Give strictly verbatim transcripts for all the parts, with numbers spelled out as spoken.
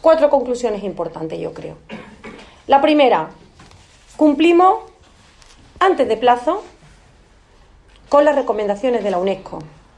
cuatro conclusiones importantes, yo creo. La primera, cumplimos antes de plazo con las recomendaciones de la UNESCO.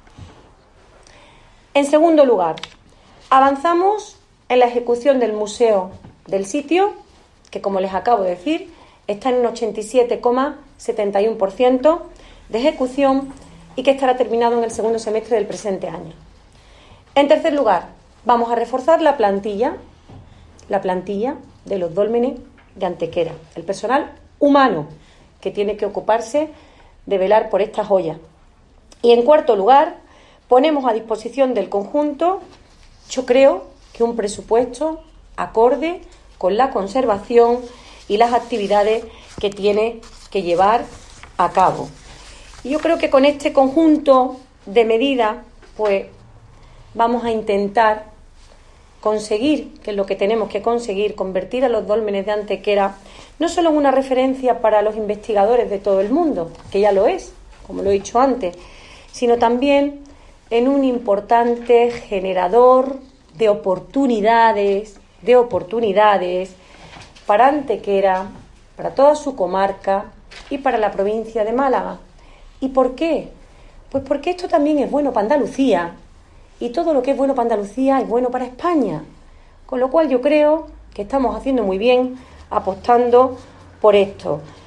En segundo lugar, avanzamos en la ejecución del museo del sitio, que como les acabo de decir, está en un ochenta y siete coma setenta y uno por ciento de ejecución y que estará terminado en el segundo semestre del presente año. En tercer lugar, vamos a reforzar la plantilla, la plantilla de los dólmenes de Antequera, el personal humano que tiene que ocuparse de velar por esta joya. Y en cuarto lugar, ponemos a disposición del conjunto, yo creo que un presupuesto acorde con la conservación y las actividades que tiene que llevar a cabo. Y yo creo que con este conjunto de medidas, pues vamos a intentar conseguir, que es lo que tenemos que conseguir, convertir a los dólmenes de Antequera no solo en una referencia para los investigadores de todo el mundo, que ya lo es, como lo he dicho antes, sino también en un importante generador de oportunidades, de oportunidades para Antequera, para toda su comarca y para la provincia de Málaga. ¿Y por qué? Pues porque esto también es bueno para Andalucía y todo lo que es bueno para Andalucía es bueno para España. Con lo cual yo creo que estamos haciendo muy bien apostando por esto.